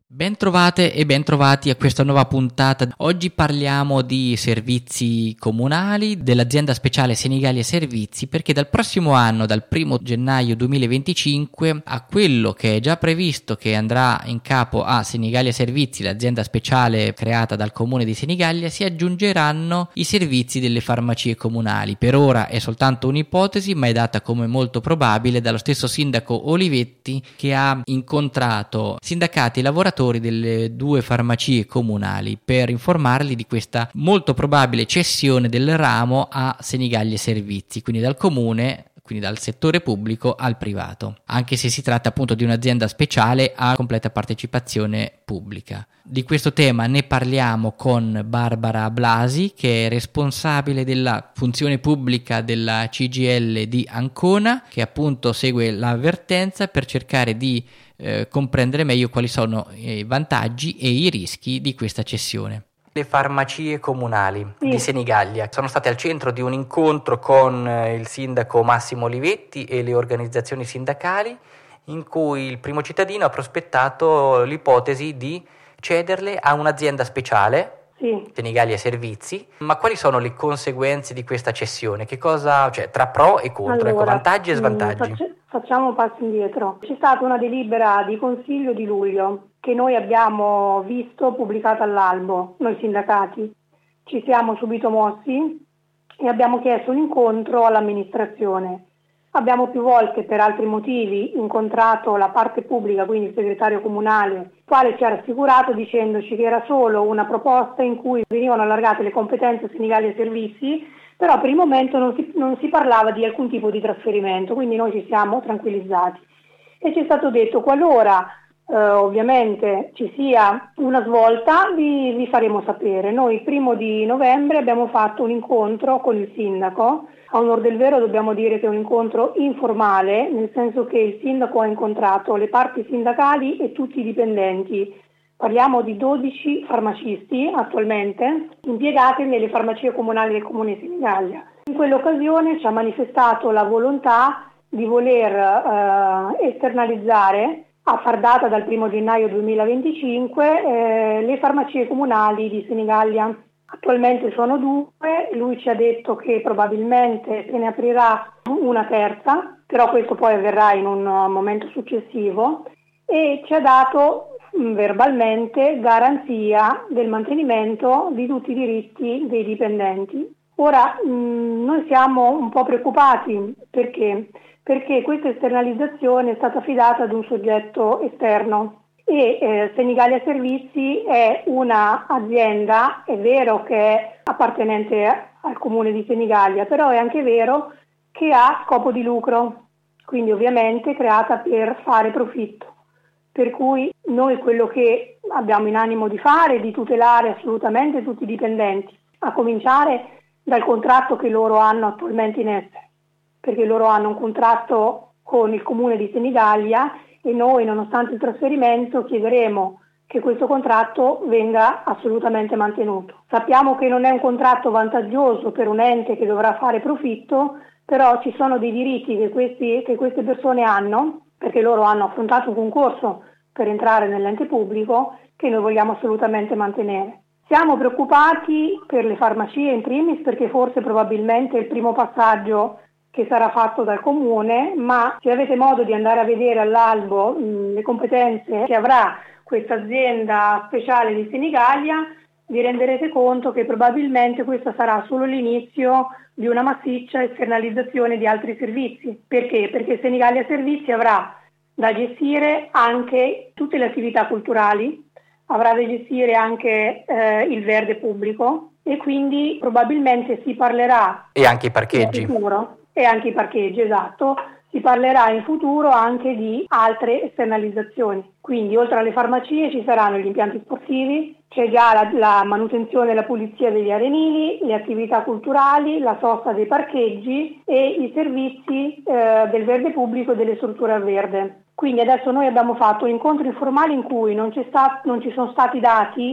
Bentrovate e bentrovati a questa nuova puntata. Oggi parliamo di servizi comunali dell'azienda speciale Senigallia Servizi, perché dal prossimo anno, dal 1 gennaio 2025, a quello che è già previsto che andrà in capo a Senigallia Servizi, l'azienda speciale creata dal comune di Senigallia, si aggiungeranno i servizi delle farmacie comunali. Per ora è soltanto un'ipotesi, ma è data come molto probabile dallo stesso sindaco Olivetti, che ha incontrato sindacati e lavoratori delle due farmacie comunali per informarli di questa molto probabile cessione del ramo a Senigallia Servizi, quindi dal comune, quindi dal settore pubblico al privato, anche se si tratta appunto di un'azienda speciale a completa partecipazione pubblica. Di questo tema ne parliamo con Barbara Blasi, che è responsabile della funzione pubblica della CGIL di Ancona, che appunto segue l'avvertenza per cercare di comprendere meglio quali sono i vantaggi e i rischi di questa cessione. Le farmacie comunali di Senigallia sono state al centro di un incontro con il sindaco Massimo Olivetti e le organizzazioni sindacali, in cui il primo cittadino ha prospettato l'ipotesi di cederle a un'azienda speciale, Senigallia Servizi. Ma quali sono le conseguenze di questa cessione? Che cosa, cioè, tra pro e contro, ecco, vantaggi e svantaggi? Facciamo un passo indietro. C'è stata una delibera di consiglio di luglio che noi abbiamo visto pubblicata all'albo, noi sindacati. Ci siamo subito mossi e abbiamo chiesto un incontro all'amministrazione. Abbiamo più volte, per altri motivi, incontrato la parte pubblica, quindi il segretario comunale, il quale ci ha rassicurato dicendoci che era solo una proposta in cui venivano allargate le competenze a Senigallia Servizi, però per il momento non si parlava di alcun tipo di trasferimento, quindi noi ci siamo tranquillizzati. E ci è stato detto, qualora ovviamente ci sia una svolta, vi faremo sapere. Noi il 1 di novembre abbiamo fatto un incontro con il sindaco. A onor del vero dobbiamo dire che è un incontro informale, nel senso che il sindaco ha incontrato le parti sindacali e tutti i dipendenti. Parliamo di 12 farmacisti attualmente impiegati nelle farmacie comunali del comune di Senigallia. In quell'occasione ci ha manifestato la volontà di voler esternalizzare, a far data dal 1 gennaio 2025, le farmacie comunali di Senigallia. Attualmente sono 2, lui ci ha detto che probabilmente se ne aprirà una terza, però questo poi avverrà in un momento successivo, e ci ha dato verbalmente garanzia del mantenimento di tutti i diritti dei dipendenti. Ora noi siamo un po' preoccupati perché questa esternalizzazione è stata affidata ad un soggetto esterno e Senigallia Servizi è una azienda, è vero che è appartenente al comune di Senigallia, però è anche vero che ha scopo di lucro, quindi ovviamente creata per fare profitto. Per cui noi quello che abbiamo in animo di fare è di tutelare assolutamente tutti i dipendenti, a cominciare dal contratto che loro hanno attualmente in essere, perché loro hanno un contratto con il comune di Senigallia e noi, nonostante il trasferimento, chiederemo che questo contratto venga assolutamente mantenuto. Sappiamo che non è un contratto vantaggioso per un ente che dovrà fare profitto, però ci sono dei diritti che queste persone hanno, perché loro hanno affrontato un concorso per entrare nell'ente pubblico, che noi vogliamo assolutamente mantenere. Siamo preoccupati per le farmacie in primis, perché forse probabilmente è il primo passaggio che sarà fatto dal comune, ma se avete modo di andare a vedere all'albo le competenze che avrà questa azienda speciale di Senigallia, vi renderete conto che probabilmente questo sarà solo l'inizio di una massiccia esternalizzazione di altri servizi. Perché? Perché Senigallia Servizi avrà da gestire anche tutte le attività culturali, avrà da gestire anche il verde pubblico e quindi probabilmente si parlerà... E anche i parcheggi. E anche i parcheggi, esatto. Si parlerà in futuro anche di altre esternalizzazioni. Quindi oltre alle farmacie ci saranno gli impianti sportivi, c'è già la manutenzione e la pulizia degli arenili, le attività culturali, la sosta dei parcheggi e i servizi del verde pubblico e delle strutture a verde. Quindi adesso noi abbiamo fatto incontri informali in cui non ci sono stati dati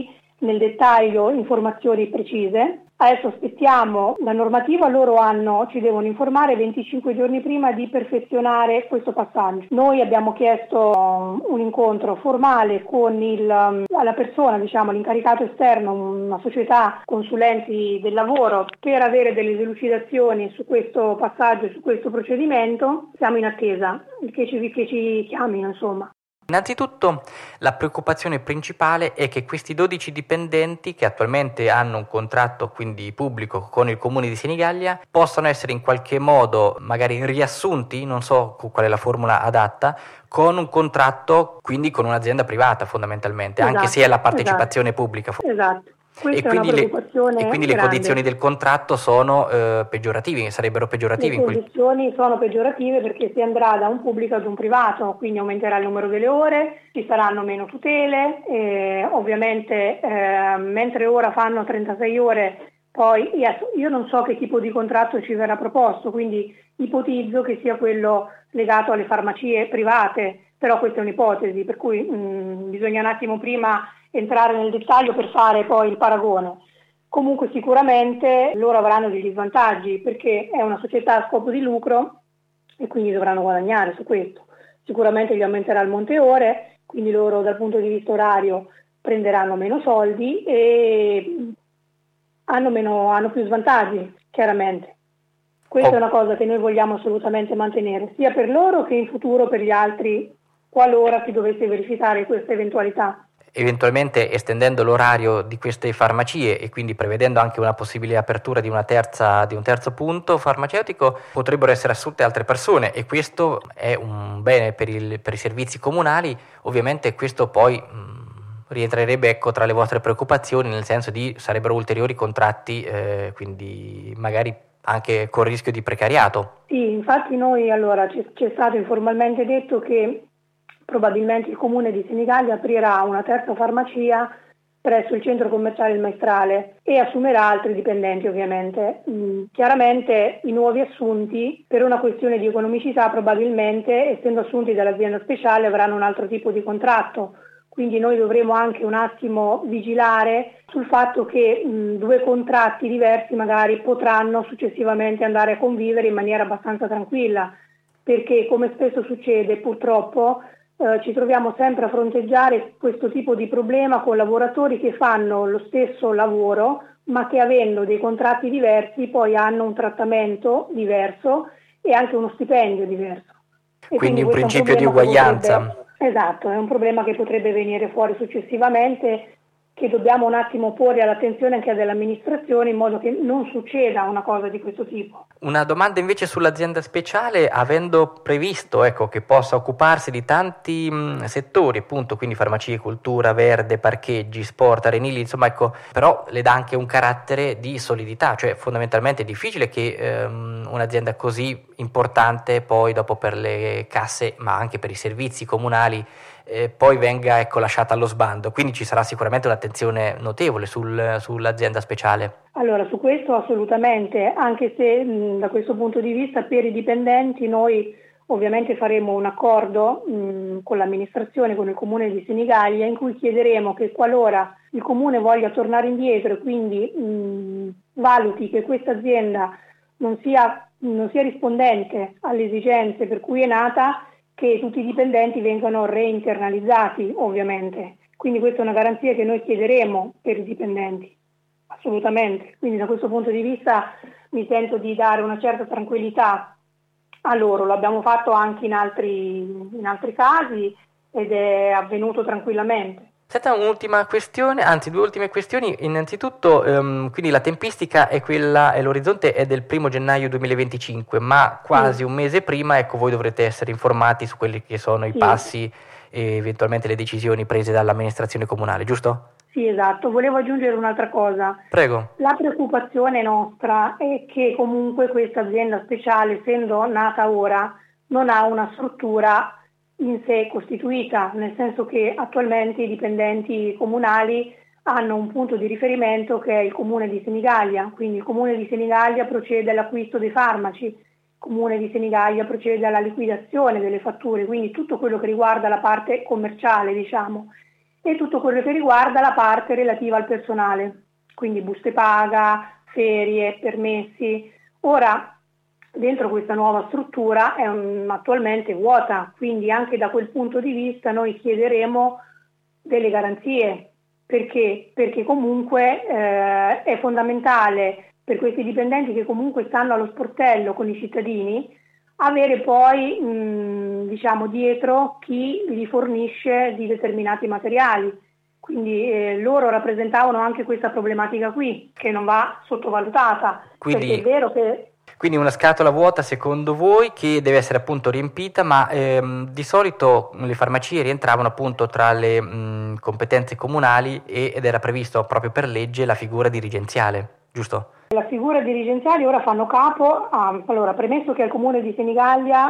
nel dettaglio informazioni precise. Adesso aspettiamo la normativa, ci devono informare 25 giorni prima di perfezionare questo passaggio. Noi abbiamo chiesto un incontro formale con la persona, l'incaricato esterno, una società consulenti del lavoro, per avere delle delucidazioni su questo passaggio, su questo procedimento. Siamo in attesa che ci chiamino, insomma. Innanzitutto la preoccupazione principale è che questi 12 dipendenti che attualmente hanno un contratto quindi pubblico con il comune di Senigallia possano essere in qualche modo magari riassunti, non so qual è la formula adatta, con un contratto quindi con un'azienda privata fondamentalmente, Esatto, anche se è la partecipazione pubblica. Esatto. Questa E quindi, è una preoccupazione e quindi le grande. condizioni del contratto sono sarebbero peggiorative. Le condizioni sono peggiorative perché si andrà da un pubblico ad un privato, quindi aumenterà il numero delle ore, ci saranno meno tutele, ovviamente mentre ora fanno 36 ore, poi io non so che tipo di contratto ci verrà proposto, quindi ipotizzo che sia quello legato alle farmacie private, però questa è un'ipotesi, per cui bisogna un attimo prima entrare nel dettaglio per fare poi il paragone. Comunque sicuramente loro avranno degli svantaggi perché è una società a scopo di lucro e quindi dovranno guadagnare su questo. Sicuramente gli aumenterà il monte ore, quindi loro dal punto di vista orario prenderanno meno soldi e hanno più svantaggi, chiaramente. Questa è una cosa che noi vogliamo assolutamente mantenere, sia per loro che in futuro per gli altri, qualora si dovesse verificare questa eventualità. Eventualmente estendendo l'orario di queste farmacie e quindi prevedendo anche una possibile apertura di un terzo punto farmaceutico, potrebbero essere assunte altre persone e questo è un bene per i servizi comunali. Ovviamente questo poi rientrerebbe tra le vostre preoccupazioni, nel senso sarebbero ulteriori contratti, quindi magari anche con rischio di precariato. Sì, infatti noi ci è stato informalmente detto che probabilmente il comune di Senigallia aprirà una terza farmacia presso il centro commerciale Il Maestrale e assumerà altri dipendenti ovviamente. Chiaramente i nuovi assunti per una questione di economicità probabilmente, essendo assunti dall'azienda speciale, avranno un altro tipo di contratto. Quindi noi dovremo anche un attimo vigilare sul fatto che due contratti diversi magari potranno successivamente andare a convivere in maniera abbastanza tranquilla, perché come spesso succede purtroppo ci troviamo sempre a fronteggiare questo tipo di problema con lavoratori che fanno lo stesso lavoro ma che avendo dei contratti diversi poi hanno un trattamento diverso e anche uno stipendio diverso. E quindi un questo principio di uguaglianza. Esatto, è un problema che potrebbe venire fuori successivamente, che dobbiamo un attimo porre all'attenzione anche dell'amministrazione in modo che non succeda una cosa di questo tipo. Una domanda invece sull'azienda speciale, avendo previsto che possa occuparsi di tanti settori, appunto, quindi farmacie, cultura, verde, parcheggi, sport, arenili, insomma, però le dà anche un carattere di solidità, cioè fondamentalmente è difficile che un'azienda così importante poi dopo per le casse, ma anche per i servizi comunali, poi venga lasciata allo sbando, quindi ci sarà sicuramente un'attenzione notevole sull'azienda speciale. Allora, su questo assolutamente, anche se da questo punto di vista per i dipendenti noi ovviamente faremo un accordo con l'amministrazione, con il comune di Senigallia, in cui chiederemo che qualora il comune voglia tornare indietro e quindi valuti che questa azienda non sia rispondente alle esigenze per cui è nata, che tutti i dipendenti vengano reinternalizzati ovviamente. Quindi questa è una garanzia che noi chiederemo per i dipendenti, assolutamente. Quindi da questo punto di vista mi sento di dare una certa tranquillità a loro. Lo abbiamo fatto anche in altri casi ed è avvenuto tranquillamente. Senta, un'ultima questione, anzi due ultime questioni. Innanzitutto, quindi la tempistica è l'orizzonte è del 1 gennaio 2025, ma quasi un mese prima, voi dovrete essere informati su quelli che sono i passi e eventualmente le decisioni prese dall'amministrazione comunale, giusto? Sì, esatto. Volevo aggiungere un'altra cosa. Prego. La preoccupazione nostra è che comunque questa azienda speciale, essendo nata ora, non ha una struttura in sé costituita, nel senso che attualmente i dipendenti comunali hanno un punto di riferimento che è il comune di Senigallia, quindi il comune di Senigallia procede all'acquisto dei farmaci, il comune di Senigallia procede alla liquidazione delle fatture, quindi tutto quello che riguarda la parte commerciale, diciamo. e tutto quello che riguarda la parte relativa al personale, quindi buste paga, ferie, permessi. Ora, dentro questa nuova struttura è attualmente vuota, quindi anche da quel punto di vista noi chiederemo delle garanzie, perché comunque è fondamentale per questi dipendenti che comunque stanno allo sportello con i cittadini avere poi dietro chi gli fornisce di determinati materiali. Quindi loro rappresentavano anche questa problematica qui, che non va sottovalutata. Quindi, perché è vero che quindi una scatola vuota secondo voi che deve essere appunto riempita, ma di solito le farmacie rientravano appunto tra le competenze comunali ed era previsto proprio per legge la figura dirigenziale, giusto? la figura dirigenziali ora fanno capo allora, premesso che al Comune di Senigallia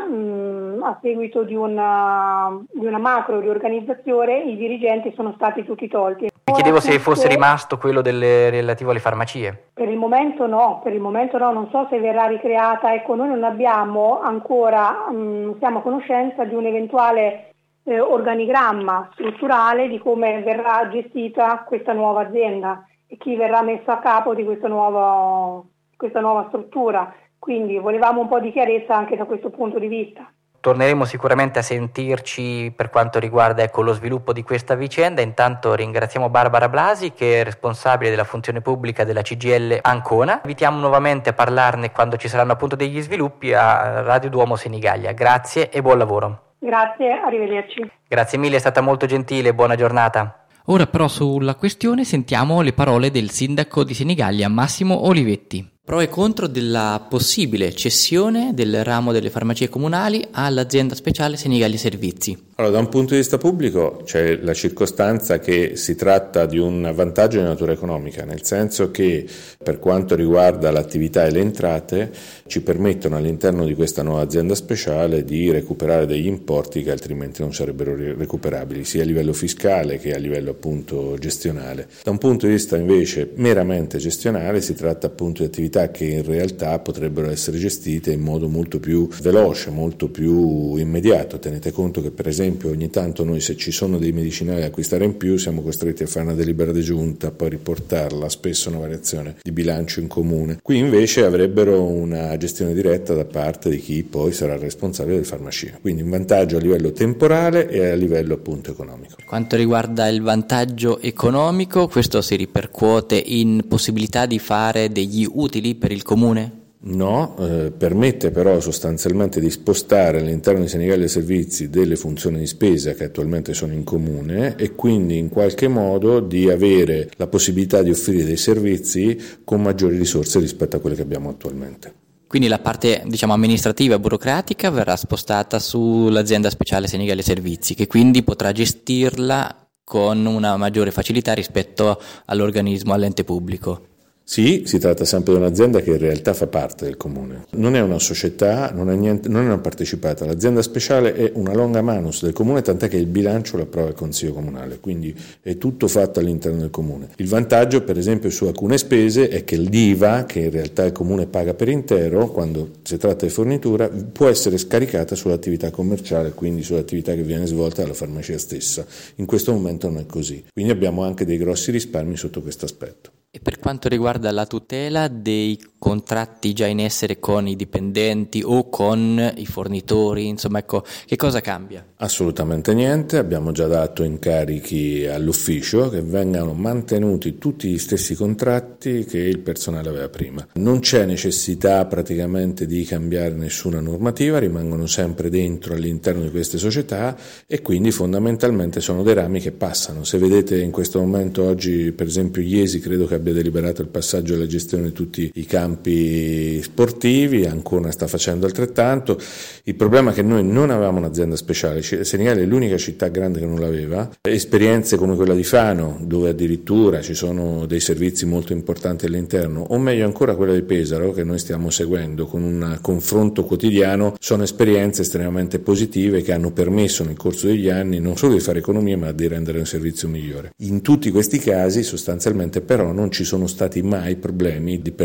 a seguito di una macro riorganizzazione i dirigenti sono stati tutti tolti. Mi chiedevo se fosse rimasto quello relativo alle farmacie. Per il momento no, non so se verrà ricreata, ecco, noi non abbiamo ancora, siamo a conoscenza di un eventuale organigramma strutturale di come verrà gestita questa nuova azienda e chi verrà messo a capo di questa nuova struttura, quindi volevamo un po' di chiarezza anche da questo punto di vista. Torneremo sicuramente a sentirci per quanto riguarda lo sviluppo di questa vicenda. Intanto ringraziamo Barbara Blasi, che è responsabile della funzione pubblica della CGIL Ancona. Invitiamo nuovamente a parlarne quando ci saranno appunto degli sviluppi a Radio Duomo Senigallia. Grazie e buon lavoro. Grazie, arrivederci. Grazie mille, è stata molto gentile, buona giornata. Ora però sulla questione sentiamo le parole del sindaco di Senigallia, Massimo Olivetti. Pro e contro della possibile cessione del ramo delle farmacie comunali all'azienda speciale Senigallia Servizi. Allora, da un punto di vista pubblico c'è la circostanza che si tratta di un vantaggio di natura economica, nel senso che per quanto riguarda l'attività e le entrate ci permettono all'interno di questa nuova azienda speciale di recuperare degli importi che altrimenti non sarebbero recuperabili, sia a livello fiscale che a livello appunto gestionale. Da un punto di vista invece meramente gestionale si tratta appunto di attività che in realtà potrebbero essere gestite in modo molto più veloce, molto più immediato. Tenete conto che per esempio ogni tanto noi, se ci sono dei medicinali da acquistare in più, siamo costretti a fare una delibera di giunta, poi riportarla, spesso una variazione di bilancio in comune. Qui invece avrebbero una gestione diretta da parte di chi poi sarà responsabile del farmacia, quindi un vantaggio a livello temporale e a livello appunto economico. Per quanto riguarda il vantaggio economico, questo si ripercuote in possibilità di fare degli utili per il comune? No, permette però sostanzialmente di spostare all'interno di Senigallia Servizi delle funzioni di spesa che attualmente sono in comune e quindi in qualche modo di avere la possibilità di offrire dei servizi con maggiori risorse rispetto a quelle che abbiamo attualmente. Quindi la parte amministrativa e burocratica verrà spostata sull'azienda speciale Senigallia Servizi, che quindi potrà gestirla con una maggiore facilità rispetto all'organismo, all'ente pubblico. Sì, si tratta sempre di un'azienda che in realtà fa parte del comune. Non è una società, non è una partecipata. L'azienda speciale è una longa manus del comune, tant'è che il bilancio lo approva il Consiglio Comunale, quindi è tutto fatto all'interno del comune. Il vantaggio, per esempio, su alcune spese è che l'IVA, che in realtà il comune paga per intero, quando si tratta di fornitura, può essere scaricata sull'attività commerciale, quindi sull'attività che viene svolta dalla farmacia stessa. In questo momento non è così. Quindi abbiamo anche dei grossi risparmi sotto questo aspetto. E per quanto riguarda la tutela dei contratti già in essere con i dipendenti o con i fornitori, che cosa cambia? Assolutamente niente, abbiamo già dato incarichi all'ufficio che vengano mantenuti tutti gli stessi contratti che il personale aveva prima. Non c'è necessità praticamente di cambiare nessuna normativa, rimangono sempre dentro all'interno di queste società e quindi fondamentalmente sono dei rami che passano. Se vedete in questo momento oggi, per esempio Iesi credo che abbia deliberato il passaggio alla gestione di tutti i campi sportivi, Ancona sta facendo altrettanto. Il problema è che noi non avevamo un'azienda speciale, Senigallia è l'unica città grande che non l'aveva. Esperienze come quella di Fano, dove addirittura ci sono dei servizi molto importanti all'interno, o meglio ancora quella di Pesaro che noi stiamo seguendo con un confronto quotidiano, sono esperienze estremamente positive che hanno permesso nel corso degli anni non solo di fare economia ma di rendere un servizio migliore. In tutti questi casi sostanzialmente però non ci sono stati mai problemi di personale,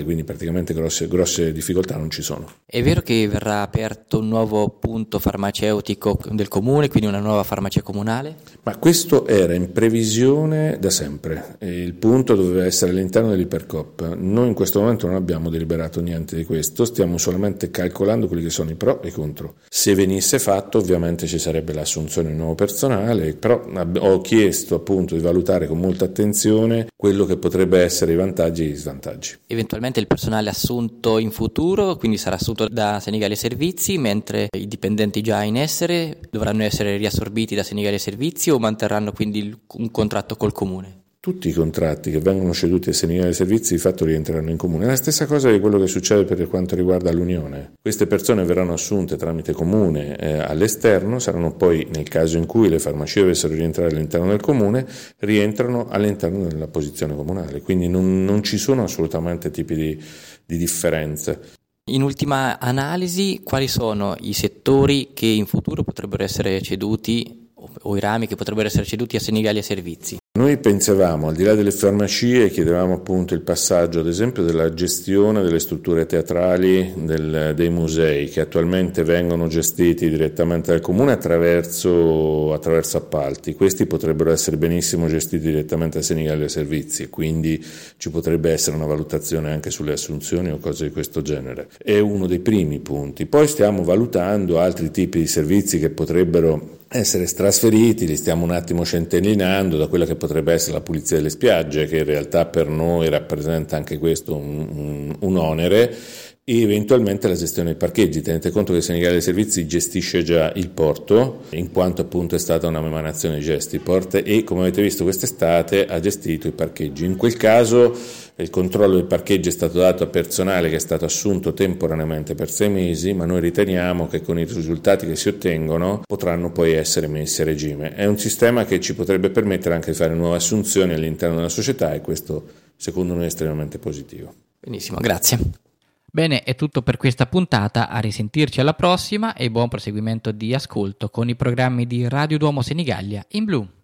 quindi praticamente grosse difficoltà non ci sono. È vero che verrà aperto un nuovo punto farmaceutico del comune, quindi una nuova farmacia comunale? Ma questo era in previsione da sempre, il punto doveva essere all'interno dell'Ipercoop. Noi in questo momento non abbiamo deliberato niente di questo, stiamo solamente calcolando quelli che sono i pro e i contro. Se venisse fatto ovviamente ci sarebbe l'assunzione di nuovo personale, però ho chiesto appunto di valutare con molta attenzione quello che potrebbe essere i vantaggi e gli svantaggi. Eventualmente il personale assunto in futuro, quindi sarà assunto da Senigallia Servizi, mentre i dipendenti già in essere dovranno essere riassorbiti da Senigallia Servizi o manterranno quindi un contratto col comune? Tutti i contratti che vengono ceduti a Senigallia Servizi di fatto rientreranno in comune. È la stessa cosa di quello che succede per quanto riguarda l'Unione. Queste persone verranno assunte tramite comune all'esterno, saranno poi, nel caso in cui le farmacie dovessero rientrare all'interno del comune, rientrano all'interno della posizione comunale. Quindi non ci sono assolutamente tipi di differenze. In ultima analisi, quali sono i settori che in futuro potrebbero essere ceduti o i rami che potrebbero essere ceduti a Senigallia Servizi? Noi pensavamo, al di là delle farmacie, chiedevamo appunto il passaggio ad esempio della gestione delle strutture teatrali, dei musei che attualmente vengono gestiti direttamente dal comune attraverso appalti. Questi potrebbero essere benissimo gestiti direttamente da Senigallia Servizi, quindi ci potrebbe essere una valutazione anche sulle assunzioni o cose di questo genere. È uno dei primi punti. Poi stiamo valutando altri tipi di servizi che potrebbero essere trasferiti, li stiamo un attimo centellinando, da quella che potrebbe essere la pulizia delle spiagge, che in realtà per noi rappresenta anche questo un onere, e eventualmente la gestione dei parcheggi. Tenete conto che Senigallia Servizi gestisce già il porto, in quanto appunto è stata una emanazione di Gestiport, e come avete visto quest'estate ha gestito i parcheggi. In quel caso il controllo dei parcheggi è stato dato a personale che è stato assunto temporaneamente per 6 mesi, ma noi riteniamo che con i risultati che si ottengono potranno poi essere messi a regime. È un sistema che ci potrebbe permettere anche di fare nuove assunzioni all'interno della società, e questo secondo noi è estremamente positivo. Benissimo, grazie. Bene, è tutto per questa puntata, a risentirci alla prossima e buon proseguimento di ascolto con i programmi di Radio Duomo Senigallia in blu.